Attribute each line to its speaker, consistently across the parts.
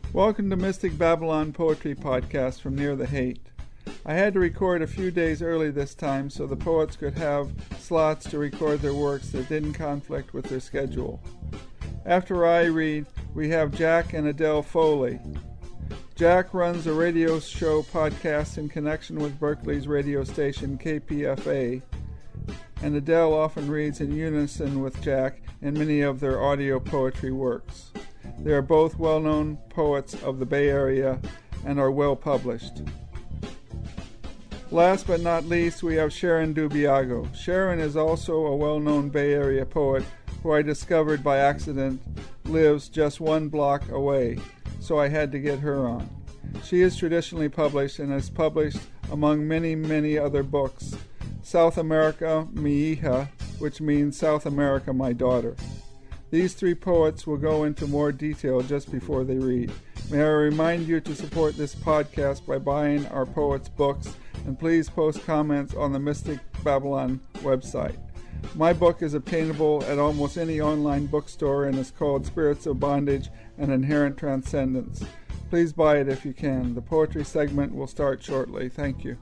Speaker 1: Welcome to Mystic Babylon Poetry Podcast from Near the Hate. I had to record a few days early this time so the poets could have slots to record their works that didn't conflict with their schedule. After I read, we have Jack and Adele Foley. Jack runs a radio show podcast in connection with Berkeley's radio station KPFA, and Adele often reads in unison with Jack in many of their audio poetry works. They are both well-known poets of the Bay Area and are well published. Last but not least, we have Sharon Dubiago. Sharon is also a well-known Bay Area poet who I discovered by accident lives just one block away, so I had to get her on. She is traditionally published and is published among many other books. South America, Mi Hija, which means South America, my daughter. These three poets will go into more detail just before they read. May I remind you to support this podcast by buying our poets' books, and please post comments on the Mystic Babylon website. My book is obtainable at almost any online bookstore and is called Spirits of Bondage and Inherent Transcendence. Please buy it if you can. The poetry segment will start shortly. Thank you.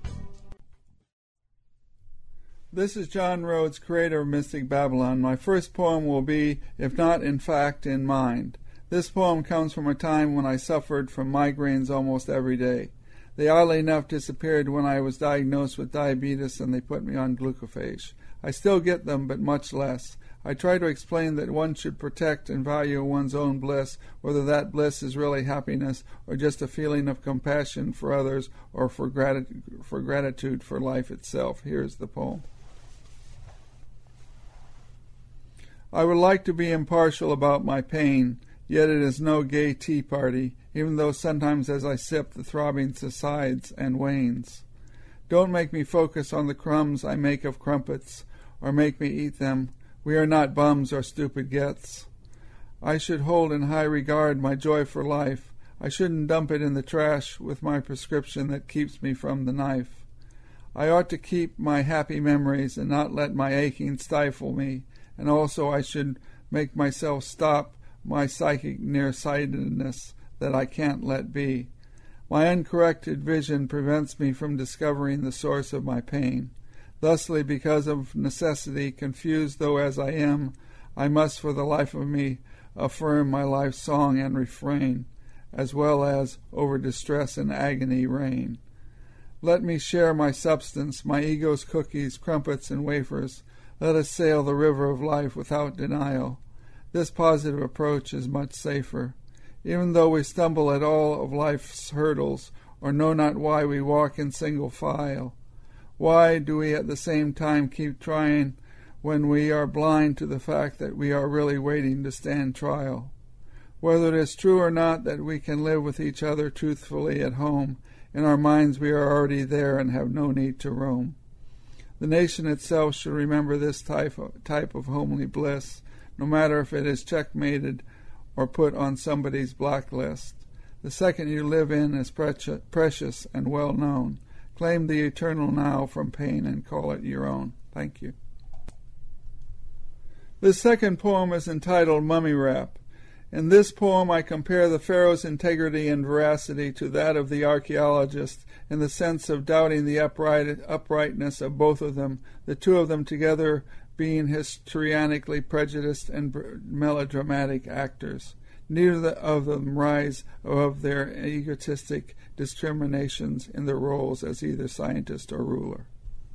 Speaker 1: This is John Rhodes, creator of Mystic Babylon. My first poem will be, If Not in Fact, in Mind. This poem comes from a time when I suffered from migraines almost every day. They oddly enough disappeared when I was diagnosed with diabetes and they put me on glucophage. I still get them, but much less. I try to explain that one should protect and value one's own bliss, whether that bliss is really happiness or just a feeling of compassion for others or for gratitude for life itself. Here's the poem. I would like to be impartial about my pain, yet it is no gay tea party, even though sometimes as I sip the throbbing subsides and wanes. Don't make me focus on the crumbs I make of crumpets, or make me eat them. We are not bums or stupid gets. I should hold in high regard my joy for life. I shouldn't dump it in the trash with my prescription that keeps me from the knife. I ought to keep my happy memories and not let my aching stifle me. And also I should make myself stop my psychic nearsightedness that I can't let be. My uncorrected vision prevents me from discovering the source of my pain. Thusly, because of necessity, confused though as I am, I must for the life of me affirm my life's song and refrain, as well as over distress and agony reign. Let me share my substance, my ego's cookies, crumpets, and wafers. Let us sail the river of life without denial. This positive approach is much safer. Even though we stumble at all of life's hurdles, or know not why we walk in single file, why do we at the same time keep trying when we are blind to the fact that we are really waiting to stand trial? Whether it is true or not that we can live with each other truthfully at home, in our minds we are already there and have no need to roam. The nation itself should remember this type of homely bliss, no matter if it is checkmated or put on somebody's blacklist. The second you live in is precious and well known. Claim the eternal now from pain and call it your own. Thank you. This second poem is entitled Mummy Rap. In this poem I compare the pharaoh's integrity and veracity to that of the archaeologist in the sense of doubting the uprightness of both of them, the two of them together being histrionically prejudiced and melodramatic actors. Neither of them rise above their egotistic discriminations in their roles as either scientist or ruler.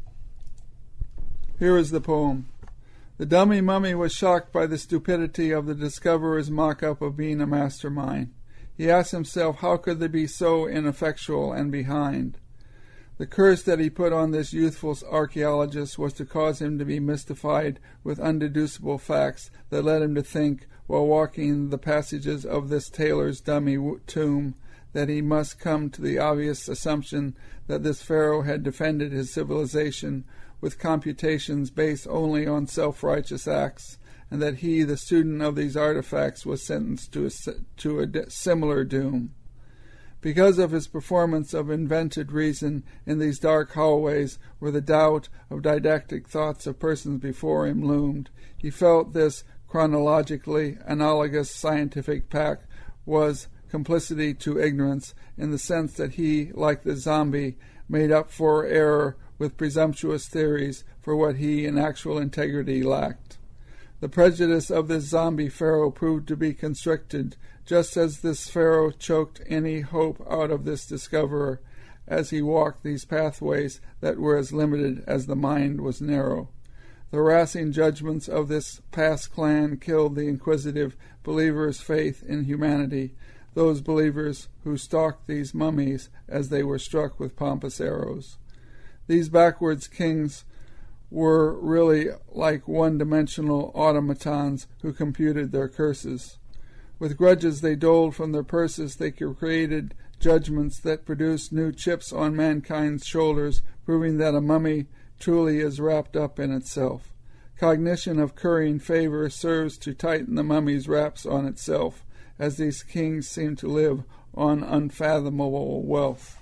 Speaker 1: Here is the poem. The dummy mummy was shocked by the stupidity of the discoverer's mock-up of being a mastermind. He asked himself how could they be so ineffectual and behind. The curse that he put on this youthful archaeologist was to cause him to be mystified with undeducible facts that led him to think, while walking the passages of this tailor's dummy tomb, that he must come to the obvious assumption that this pharaoh had defended his civilization with computations based only on self-righteous acts, and that he, the student of these artifacts, was sentenced to a similar doom. Because of his performance of invented reason in these dark hallways where the doubt of didactic thoughts of persons before him loomed, he felt this chronologically analogous scientific pact was complicity to ignorance, in the sense that he, like the zombie, made up for error with presumptuous theories for what he in actual integrity lacked. The prejudice of this zombie pharaoh proved to be constricted, just as this pharaoh choked any hope out of this discoverer as he walked these pathways that were as limited as the mind was narrow. The harassing judgments of this past clan killed the inquisitive believers' faith in humanity, those believers who stalked these mummies as they were struck with pompous arrows. These backwards kings were really like one-dimensional automatons who computed their curses. With grudges they doled from their purses, they created judgments that produced new chips on mankind's shoulders, proving that a mummy truly is wrapped up in itself. Cognition of currying favor serves to tighten the mummy's wraps on itself, as these kings seem to live on unfathomable wealth.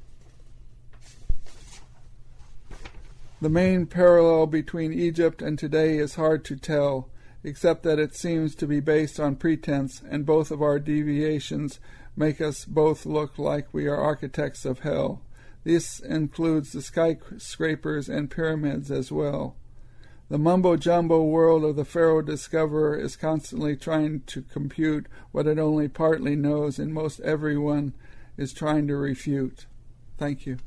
Speaker 1: The main parallel between Egypt and today is hard to tell, except that it seems to be based on pretense, and both of our deviations make us both look like we are architects of hell. This includes the skyscrapers and pyramids as well. The mumbo-jumbo world of the Pharaoh discoverer is constantly trying to compute what it only partly knows, and most everyone is trying to refute. Thank you.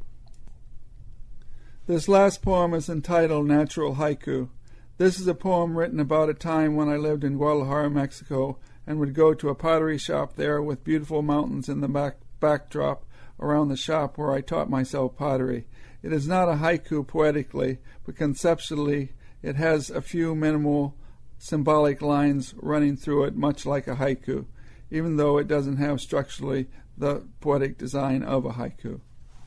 Speaker 1: This last poem is entitled Natural Haiku. This is a poem written about a time when I lived in Guadalajara, Mexico, and would go to a pottery shop there with beautiful mountains in the backdrop around the shop where I taught myself pottery. It is not a haiku poetically, but conceptually it has a few minimal symbolic lines running through it, much like a haiku, even though it doesn't have structurally the poetic design of a haiku.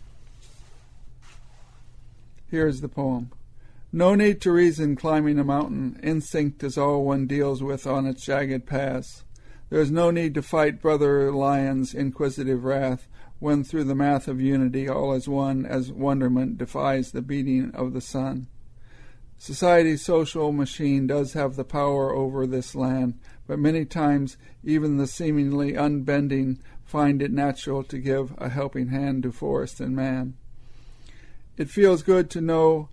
Speaker 1: Here is the poem. No need to reason climbing a mountain. Instinct is all one deals with on its jagged paths. There is no need to fight brother lion's inquisitive wrath, when through the math of unity all is one, as wonderment defies the beating of the sun. Society's social machine does have the power over this land, but many times even the seemingly unbending find it natural to give a helping hand to forest and man. It feels good to know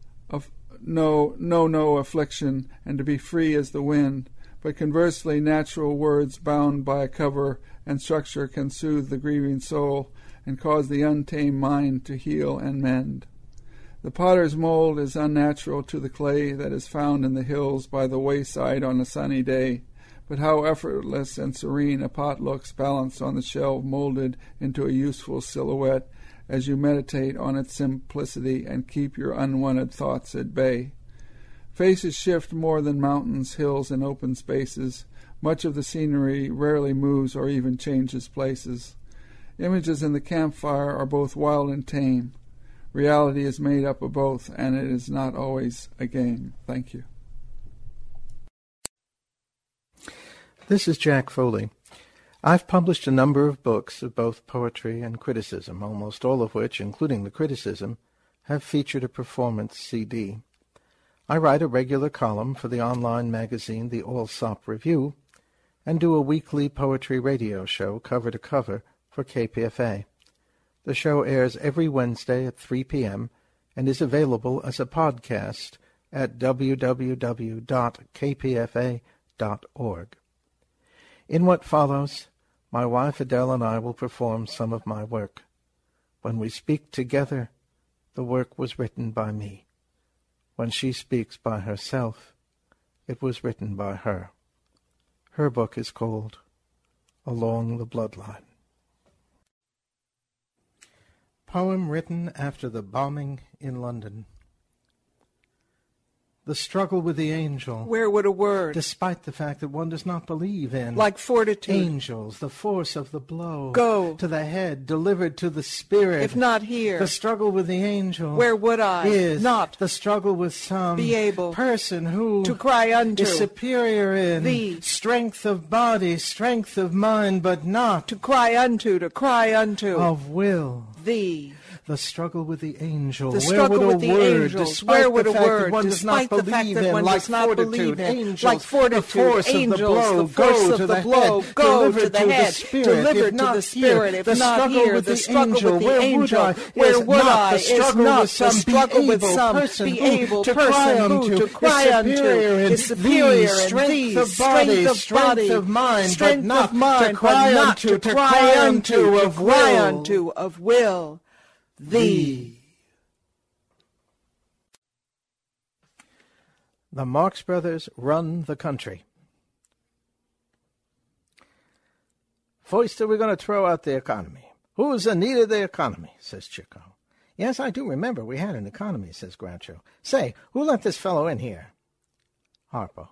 Speaker 1: no affliction, and to be free as the wind, but conversely natural words bound by a cover and structure can soothe the grieving soul and cause the untamed mind to heal and mend. The potter's mold is unnatural to the clay that is found in the hills by the wayside on a sunny day, but how effortless and serene a pot looks balanced on the shelf, molded into a useful silhouette as you meditate on its simplicity and keep your unwanted thoughts at bay. Faces shift more than mountains, hills, and open spaces. Much of the scenery rarely moves or even changes places. Images in the campfire are both wild and tame. Reality is made up of both, and it is not always a game. Thank you.
Speaker 2: This is Jack Foley. I've published a number of books of both poetry and criticism, almost all of which, including the criticism, have featured a performance CD. I write a regular column for the online magazine The Allsop Review, and do a weekly poetry radio show cover to cover for KPFA. The show airs every Wednesday at 3 p.m. and is available as a podcast at www.kpfa.org. In what follows, my wife Adele and I will perform some of my work. When we speak together, the work was written by me. When she speaks by herself, it was written by her. Her book is called Along the Bloodline. Poem written after the bombing in London. The struggle with the angel.
Speaker 3: Where would a word?
Speaker 2: Despite the fact that one does not believe in.
Speaker 3: Like fortitude.
Speaker 2: Angels, the force of the blow.
Speaker 3: Go.
Speaker 2: To the head, delivered to the spirit.
Speaker 3: If not here.
Speaker 2: The struggle with the angel.
Speaker 3: Where would I?
Speaker 2: Is
Speaker 3: not.
Speaker 2: The struggle with some.
Speaker 3: Be able.
Speaker 2: Person who.
Speaker 3: To cry unto.
Speaker 2: Is superior in.
Speaker 3: Thee.
Speaker 2: Strength of body, strength of mind, but not.
Speaker 3: To cry unto, to cry unto.
Speaker 2: Of will.
Speaker 3: Thee.
Speaker 2: The struggle with the angel.
Speaker 3: The struggle with the angels. Where would a word,
Speaker 2: despite the fact that one does not believe in, like fortitude,
Speaker 3: the force of the blow, go to the head, delivered to the spirit, if not here, the struggle with the angel, where would I, is not the struggle with some be able person who to cry unto is superior in thee, strength of mind, but not to cry unto of will. Thee.
Speaker 2: The Marx Brothers run the country. First, we're going to throw out the economy. Who's the need of the economy, says Chico. Yes, I do remember we had an economy, says Groucho. Say, who let this fellow in here? Harpo.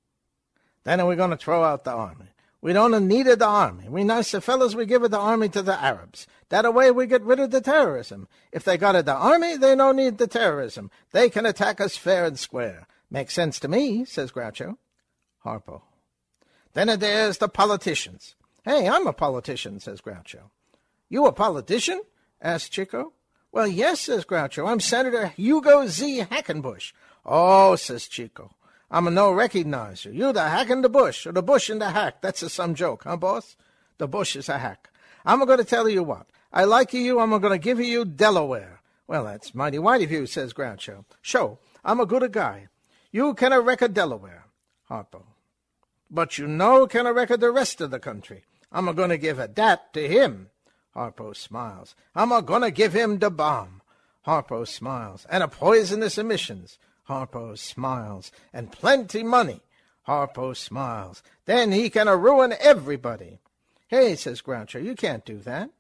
Speaker 2: Then we're going to throw out the army. We don't need the army. We nice fellows, we give it the army to the Arabs. That way we get rid of the terrorism. If they got it the army, they don't need the terrorism. They can attack us fair and square. Makes sense to me, says Groucho. Harpo. Then there's the politicians. Hey, I'm a politician, says Groucho. You a politician? asks Chico. Well, yes, says Groucho. I'm Senator Hugo Z. Hackenbush. Oh, says Chico. I'm a no recognizer. You the hack in the bush, or the bush in the hack. That's some joke, huh, boss? The bush is a hack. I'm going to tell you what. I like you. I'm going to give you Delaware. Well, that's mighty white of you, says Groucho. Show, I'm a good guy. You can a record Delaware. Harpo. But you know can a record the rest of the country. I'm going to give a dat to him. Harpo smiles. I'm going to give him the bomb. Harpo smiles. And a poisonous emissions. Harpo smiles. And plenty money. Harpo smiles. Then he can ruin everybody. Hey, says Groucho, you can't do that.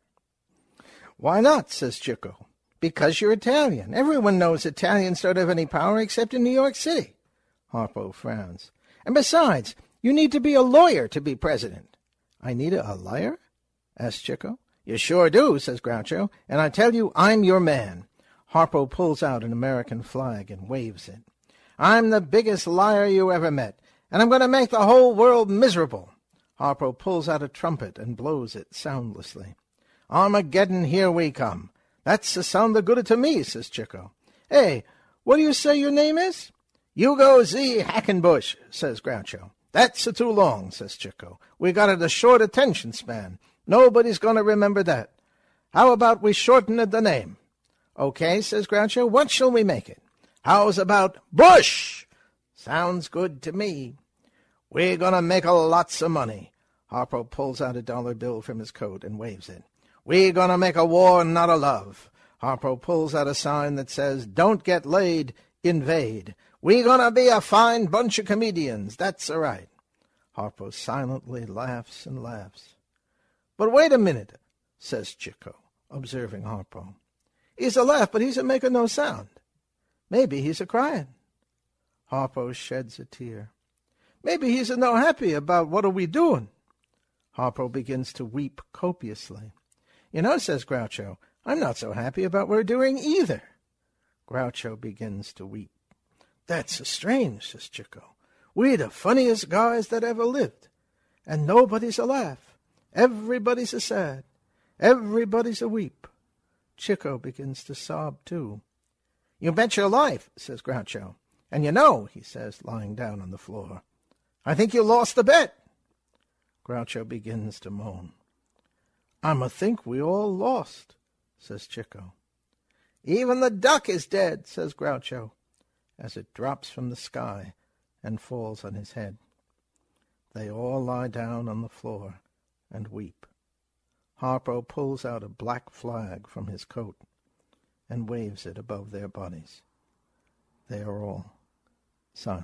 Speaker 2: Why not, says Chico. Because you're Italian. Everyone knows Italians don't have any power except in New York City. Harpo frowns. And besides, you need to be a lawyer to be president. I need a liar? asks Chico. You sure do, says Groucho. And I tell you, I'm your man. Harpo pulls out an American flag and waves it. I'm the biggest liar you ever met, and I'm going to make the whole world miserable. Harpo pulls out a trumpet and blows it soundlessly. Armageddon, here we come. That's a sound good to me, says Chico. Hey, what do you say your name is? Hugo Z. Hackenbush, says Groucho. That's too long, says Chico. We got a short attention span. Nobody's going to remember that. How about we shorten the name? Okay, says Groucho. What shall we make it? How's about Bush? Sounds good to me. We're going to make lots of money. Harpo pulls out a dollar bill from his coat and waves it. We're going to make a war, not a love. Harpo pulls out a sign that says, Don't get laid, invade. We're going to be a fine bunch of comedians. That's all right. Harpo silently laughs and laughs. But wait a minute, says Chico, observing Harpo. He's a laugh, but he's a making no sound. Maybe he's a crying. Harpo sheds a tear. Maybe he's no happy about what are we doing. Harpo begins to weep copiously. You know, says Groucho, I'm not so happy about what we're doing either. Groucho begins to weep. That's strange, says Chico. We're the funniest guys that ever lived. And nobody's a laugh. Everybody's a sad. Everybody's a weep. Chico begins to sob, too. You bet your life, says Groucho. And you know, he says, lying down on the floor, I think you lost the bet. Groucho begins to moan. I think we all lost, says Chico. Even the duck is dead, says Groucho, as it drops from the sky and falls on his head. They all lie down on the floor and weep. Harpo pulls out a black flag from his coat and waves it above their bodies. They are all silent.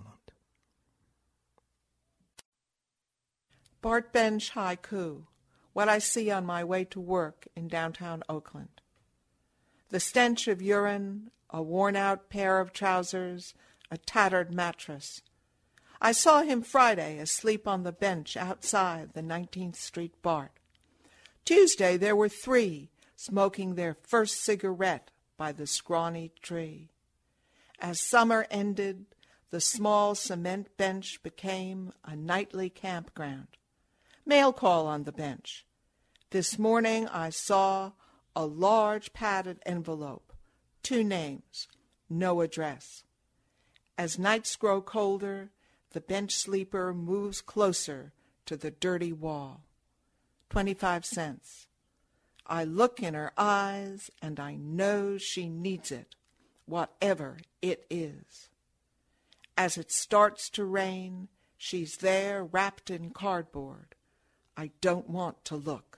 Speaker 3: Bart Bench haiku, what I see on my way to work in downtown Oakland. The stench of urine, a worn-out pair of trousers, a tattered mattress. I saw him Friday asleep on the bench outside the 19th Street BART. Tuesday there were 3 smoking their first cigarette by the scrawny tree. As summer ended, the small cement bench became a nightly campground. Mail call on the bench. This morning I saw a large padded envelope, 2 names, no address. As nights grow colder, the bench sleeper moves closer to the dirty wall. 25 cents. I look in her eyes, and I know she needs it, whatever it is. As it starts to rain, she's there wrapped in cardboard. I don't want to look.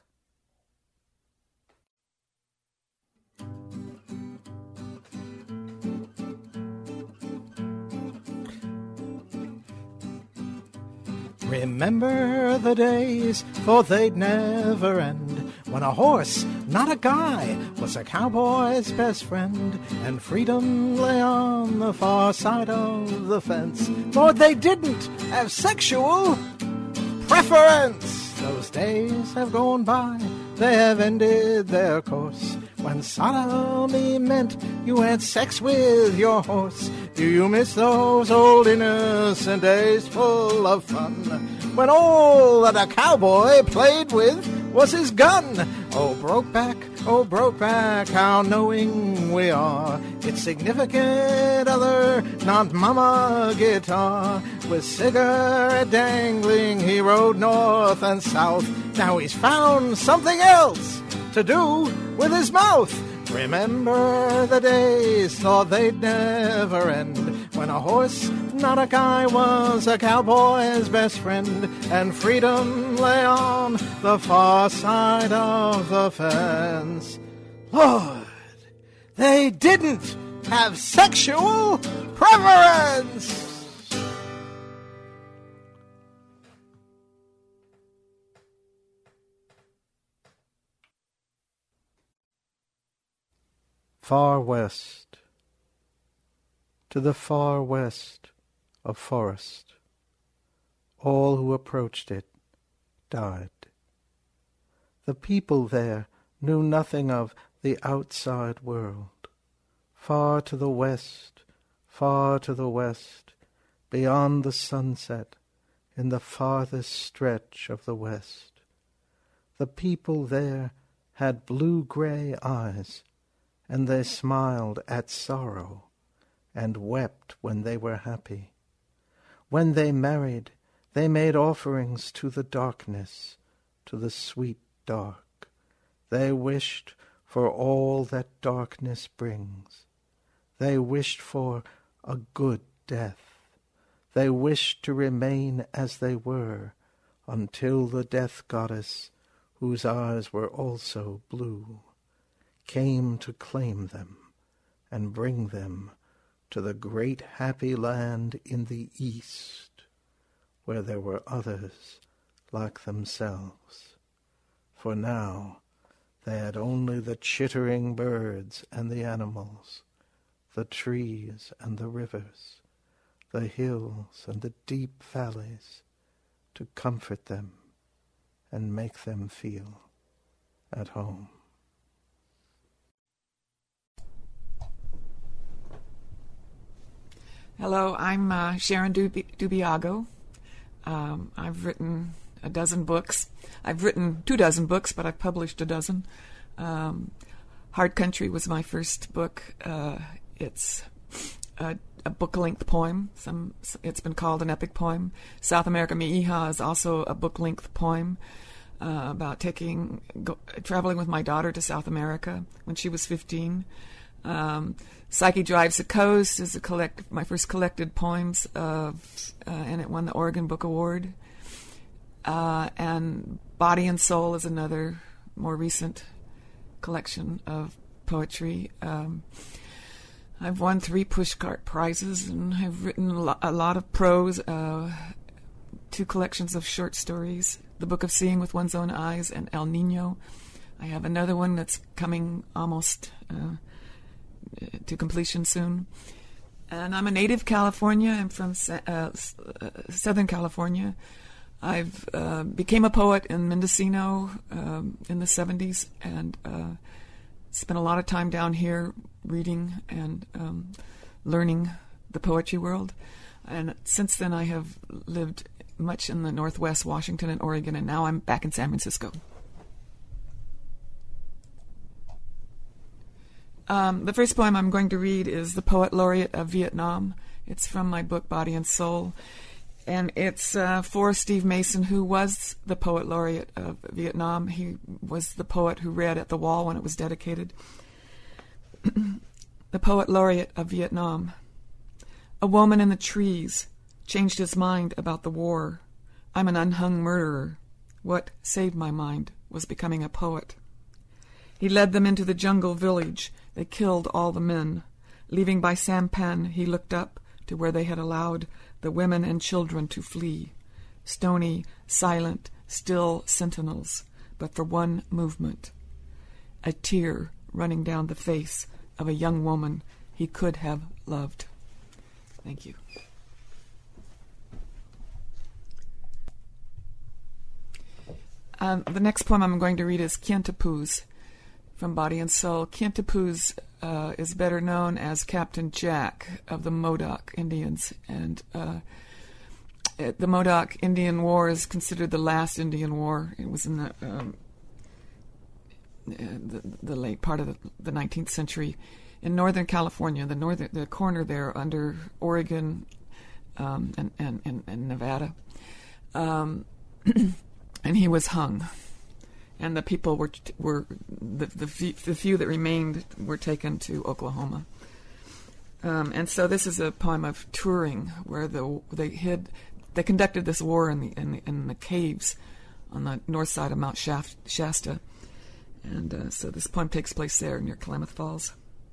Speaker 2: Remember the days, for they'd never end, when a horse, not a guy, was a cowboy's best friend, and freedom lay on the far side of the fence. Lord, they didn't have sexual preference. Those days have gone by, they have ended their course. When sodomy meant you had sex with your horse. Do you miss those old innocent days full of fun, when all that a cowboy played with was his gun? Oh, Brokeback, how knowing we are. It's significant other, not mama guitar. With cigarette dangling, he rode north and south. Now he's found something else to do with his mouth. Remember the days, thought they'd never end, when a horse, not a guy, was a cowboy's best friend, and freedom lay on the far side of the fence. Lord, they didn't have sexual preference. Far west, to the far west of forest, all who approached it died. The people there knew nothing of the outside world. Far to the west, beyond the sunset, in the farthest stretch of the west, the people there had blue-gray eyes, and they smiled at sorrow, and wept when they were happy. When they married, they made offerings to the darkness, to the sweet dark. They wished for all that darkness brings. They wished for a good death. They wished to remain as they were, until the death goddess, whose eyes were also blue, came to claim them and bring them to the great happy land in the east, where there were others like themselves. For now they had only the chittering birds and the animals, the trees and the rivers, the hills and the deep valleys, to comfort them and make them feel at home.
Speaker 4: Hello, I'm Sharon Dubiago. I've written a dozen books. I've written 24 books, but I've published a dozen. Hard Country was my first book. It's a book-length poem. It's been called an epic poem. South America Mi'ija is also a book-length poem about traveling with my daughter to South America when she was 15. Psyche Drives the Coast is my first collected poems, and it won the Oregon Book Award. And Body and Soul is another more recent collection of poetry. I've won 3 Pushcart prizes, and I've written a lot of prose, 2 collections of short stories, The Book of Seeing with One's Own Eyes and El Nino. I have another one that's coming almost to completion soon. And I'm a native California. I'm from Southern California. I've became a poet in Mendocino in the 70s, and spent a lot of time down here reading and learning the poetry world. And since then I have lived much in the Northwest, Washington and Oregon, and now I'm back in San Francisco. The first poem I'm going to read is The Poet Laureate of Vietnam. It's from my book, Body and Soul. And it's for Steve Mason, who was the Poet Laureate of Vietnam. He was the poet who read at the wall when it was dedicated. The Poet Laureate of Vietnam. A woman in the trees changed his mind about the war. I'm an unhung murderer. What saved my mind was becoming a poet. He led them into the jungle village. They killed all the men. Leaving by sampan, he looked up to where they had allowed the women and children to flee. Stony, silent, still sentinels, but for one movement. A tear running down the face of a young woman he could have loved. Thank you. The next poem I'm going to read is Kientapuz from Body and Soul. Kientapuz is better known as Captain Jack of the Modoc Indians, and the Modoc Indian War is considered the last Indian war. It was in the late part of the 19th century in Northern California, the corner there under Oregon and Nevada. And he was hung, and the people were the few that remained were taken to Oklahoma. And so this is a poem of touring, where they conducted this war in the caves on the north side of Mount Shasta, and so this poem takes place there near Klamath Falls.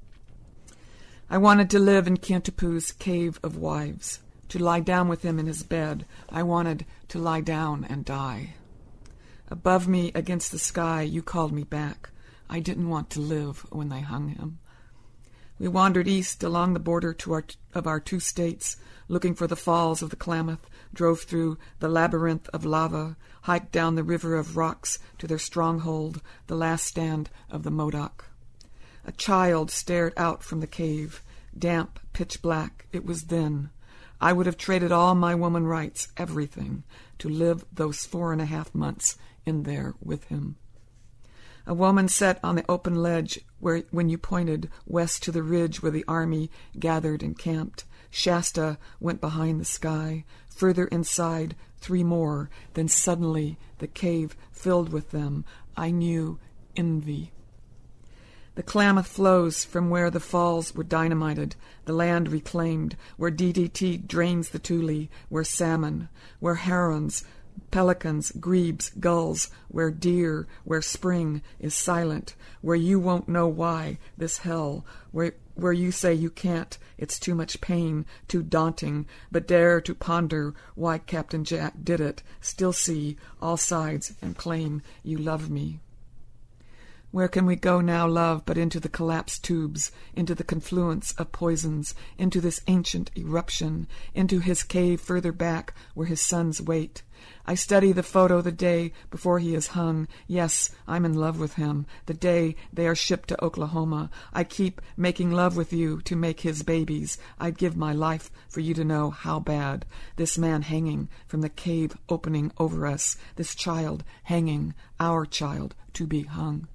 Speaker 4: I wanted to live in Kientapuz's cave of wives, to lie down with him in his bed. I wanted to lie down and die. Above me, against the sky, you called me back. I didn't want to live when they hung him. We wandered east along the border of our two states, looking for the falls of the Klamath, drove through the labyrinth of lava, hiked down the river of rocks to their stronghold, the last stand of the Modoc. A child stared out from the cave, damp, pitch black. It was then. I would have traded all my woman rights, everything, to live those 4.5 months in there with him. A woman sat on the open ledge when you pointed west to the ridge where the army gathered and camped. Shasta went behind the sky. Further inside, 3 more. Then suddenly the cave filled with them. I knew envy. The Klamath flows from where the falls were dynamited, the land reclaimed, where DDT drains the Tule, where salmon, where herons, pelicans, grebes, gulls, where deer, where spring is silent, where you won't know why, this hell, where you say you can't, it's too much pain, too daunting, but dare to ponder why Captain Jack did it, still see all sides and claim you love me. Where can we go now, love, but into the collapsed tubes, into the confluence of poisons, into this ancient eruption, into his cave further back where his sons wait? I study the photo the day before he is hung. Yes, I'm in love with him. The day they are shipped to Oklahoma. I keep making love with you to make his babies. I'd give my life for you to know how bad. This man hanging from the cave opening over us. This child hanging, our child, to be hung.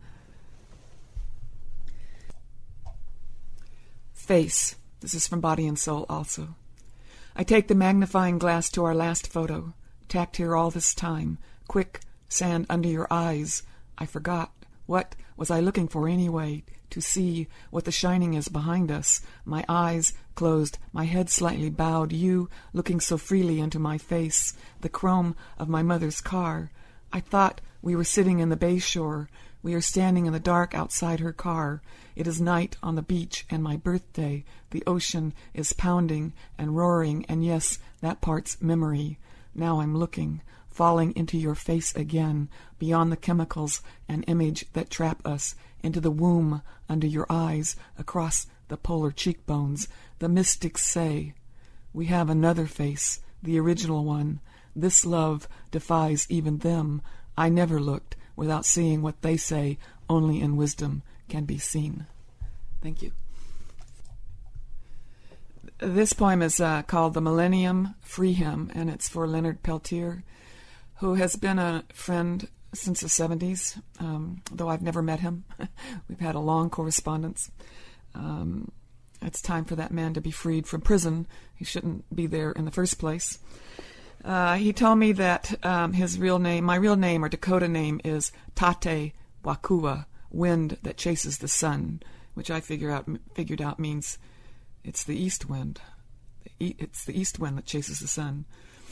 Speaker 4: Face. This is from Body and Soul also. I take the magnifying glass to our last photo, tacked here all this time. Quick, sand under your eyes. I forgot. What was I looking for anyway? To see what the shining is behind us. My eyes closed, my head slightly bowed, you looking so freely into my face. The chrome of my mother's car. I thought we were sitting in the bay shore. We are standing in the dark outside her car. It is night on the beach and my birthday. The ocean is pounding and roaring, and yes, that part's memory. Now I'm looking, falling into your face again, beyond the chemicals and image that trap us, into the womb under your eyes, across the polar cheekbones. The mystics say, we have another face, the original one. This love defies even them. I never looked without seeing what they say only in wisdom can be seen. Thank you. This poem is called The Millennium Free Hymn, and it's for Leonard Peltier, who has been a friend since the 70s, though I've never met him. We've had a long correspondence. It's time for that man to be freed from prison. He shouldn't be there in the first place. He told me that my real name or Dakota name is Tate Wakua, wind that chases the sun, which I figured out means it's the east wind. It's the east wind that chases the sun.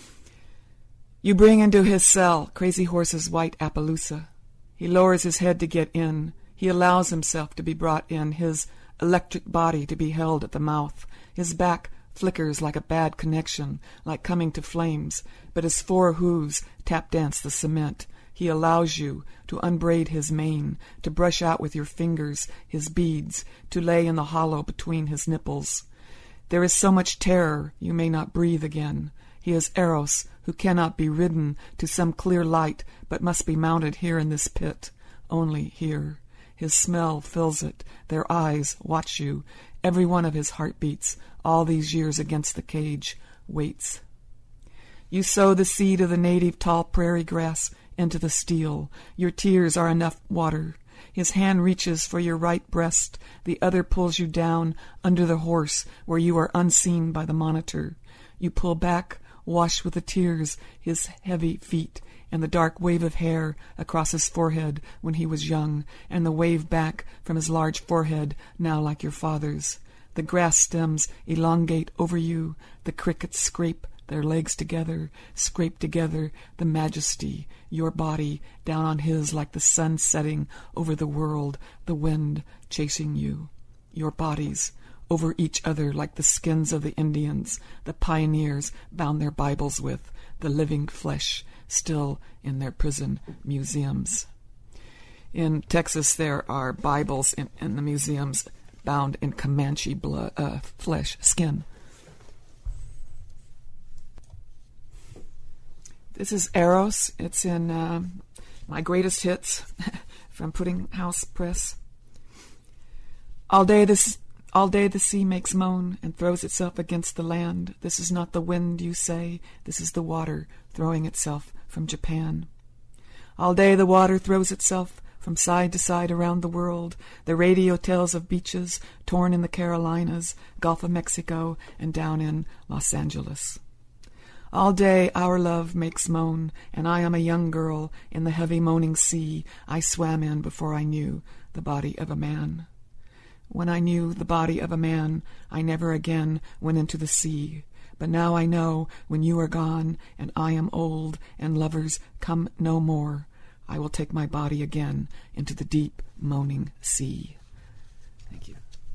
Speaker 4: You bring into his cell Crazy Horse's white Appaloosa. He lowers his head to get in. He allows himself to be brought in, his electric body to be held at the mouth. His back flickers like a bad connection, like coming to flames, but his 4 hooves tap dance the cement. He allows you to unbraid his mane, to brush out with your fingers his beads, to lay in the hollow between his nipples. There is so much terror you may not breathe again. He is Eros, who cannot be ridden to some clear light, but must be mounted here in this pit, only here. His smell fills it. Their eyes watch you. Every one of his heartbeats, all these years against the cage, waits. You sow the seed of the native tall prairie grass into the steel. Your tears are enough water. His hand reaches for your right breast. The other pulls you down under the horse where you are unseen by the monitor. You pull back, wash with the tears his heavy feet, and the dark wave of hair across his forehead when he was young, and the wave back from his large forehead, now like your father's. The grass stems elongate over you, the crickets scrape their legs together, scrape together the majesty, your body, down on his like the sun setting over the world, the wind chasing you. Your bodies over each other like the skins of the Indians the pioneers bound their Bibles with, the living flesh still in their prison museums. In Texas, there are Bibles in the museums bound in Comanche blood, flesh, skin. This is Eros. It's in my greatest hits from Pudding House Press. All day the sea makes moan and throws itself against the land. This is not the wind, you say. This is the water throwing itself from Japan. All day the water throws itself from side to side around the world. The radio tells of beaches torn in the Carolinas, Gulf of Mexico, and down in Los Angeles. All day our love makes moan, and I am a young girl in the heavy moaning sea I swam in before I knew the body of a man. When I knew the body of a man, I never again went into the sea. But now I know when you are gone, and I am old, and lovers come no more, I will take my body again into the deep moaning sea. Thank you.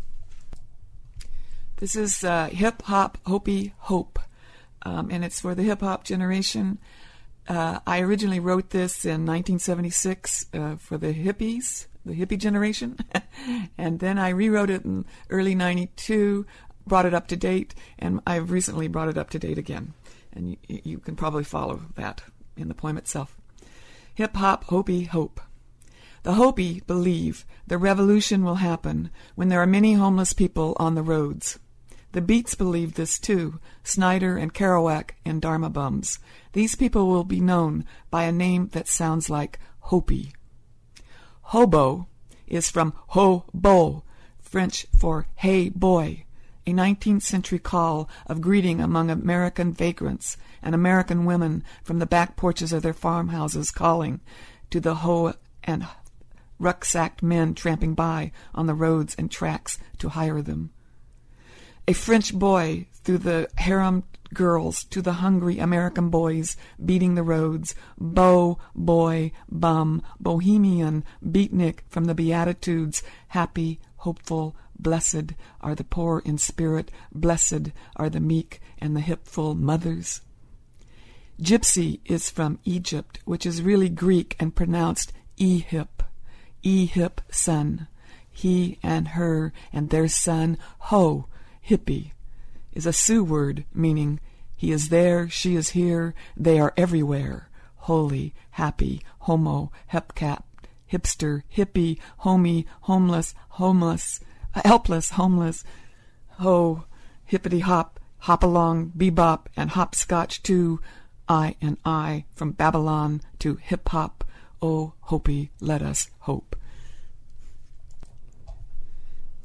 Speaker 4: This is Hip Hop Hopi Hope, and it's for the hip hop generation. I originally wrote this in 1976 for the hippies, the hippie generation, and then I rewrote it in early 92, brought it up to date, and I've recently brought it up to date again. And you can probably follow that in the poem itself. Hip Hop Hopi Hope. The Hopi believe the revolution will happen when there are many homeless people on the roads. The Beats believe this too, Snyder and Kerouac and Dharma Bums. These people will be known by a name that sounds like Hopi. Hobo is from ho-bo, French for hey boy, a 19th century call of greeting among American vagrants and American women from the back porches of their farmhouses calling to the hoe and rucksacked men tramping by on the roads and tracks to hire them. A French boy through the harem girls to the hungry American boys beating the roads, beau, boy, bum, bohemian, beatnik from the Beatitudes, happy, hopeful, blessed are the poor in spirit, blessed are the meek and the hipful mothers. Gypsy is from Egypt, which is really Greek and pronounced E-hip son. He and her and their son, ho, hippie, is a Sioux word meaning he is there, she is here, they are everywhere. Holy, happy, homo, hepcat, hipster, hippie, homie, homeless, helpless, homeless, ho, hippity hop, hop along, bebop, and hopscotch too. I and I, from Babylon to hip hop. Oh, Hopi, let us hope.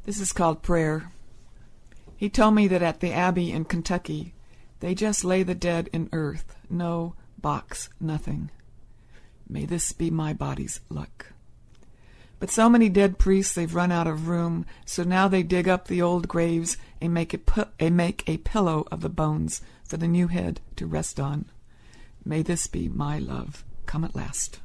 Speaker 4: This is called Prayer. He told me that at the Abbey in Kentucky, they just lay the dead in earth, no box, nothing. May this be my body's luck. But so many dead priests they've run out of room, so now they dig up the old graves and make a pillow of the bones for the new head to rest on. May this be my love come at last.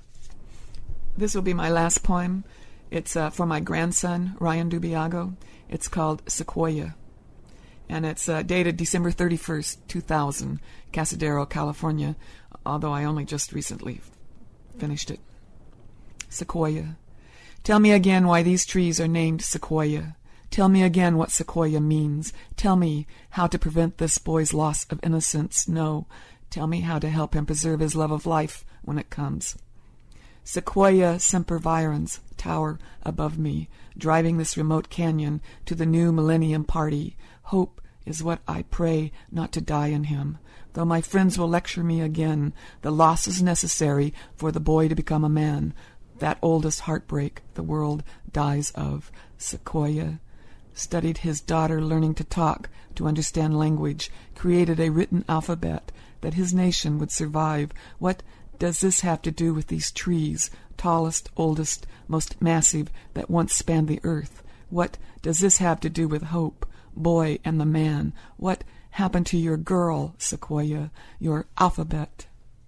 Speaker 4: This will be my last poem. It's for my grandson, Ryan Dubiago. It's called Sequoia. And it's dated December 31st, 2000, Casadero, California, although I only just recently finished it. Sequoia. Tell me again why these trees are named Sequoia. Tell me again what Sequoia means. Tell me how to prevent this boy's loss of innocence. No, tell me how to help him preserve his love of life when it comes. Sequoia semper virens tower above me, driving this remote canyon to the new millennium party. Hope is what I pray not to die in him. Though my friends will lecture me again, the loss is necessary for the boy to become a man. That oldest heartbreak the world dies of. Sequoia studied his daughter learning to talk, to understand language, created a written alphabet that his nation would survive. What does this have to do with these trees, tallest, oldest, most massive that once spanned the earth? What does this have to do with hope, boy and the man? What happened to your girl, Sequoia, your alphabet?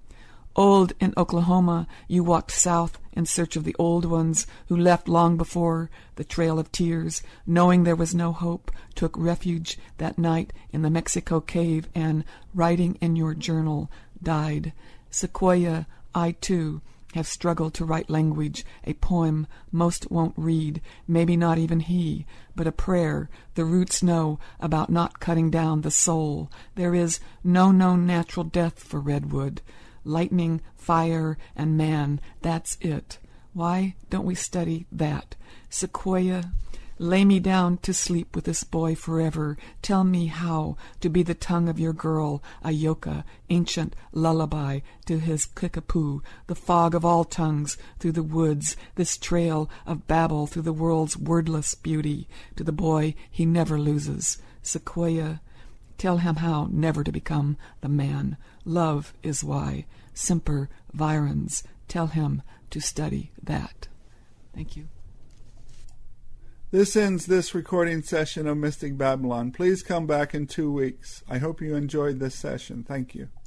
Speaker 4: Old in Oklahoma, you walked south in search of the old ones who left long before the Trail of Tears, knowing there was no hope, took refuge that night in the Mexico cave and, writing in your journal, died. Sequoia, I too have struggled to write language, a poem most won't read, maybe not even he, but a prayer the roots know about not cutting down the soul. There is no known natural death for redwood. Lightning, fire, and man, that's it. Why don't we study that? Sequoia, lay me down to sleep with this boy forever. Tell me how to be the tongue of your girl, a yoka, ancient lullaby to his kickapoo, the fog of all tongues through the woods, this trail of babble through the world's wordless beauty, to the boy he never loses. Sequoia, tell him how never to become the man. Love is why. Semper virens. Tell him to study that. Thank you.
Speaker 1: This ends this recording session of Mystic Babylon. Please come back in 2 weeks. I hope you enjoyed this session. Thank you.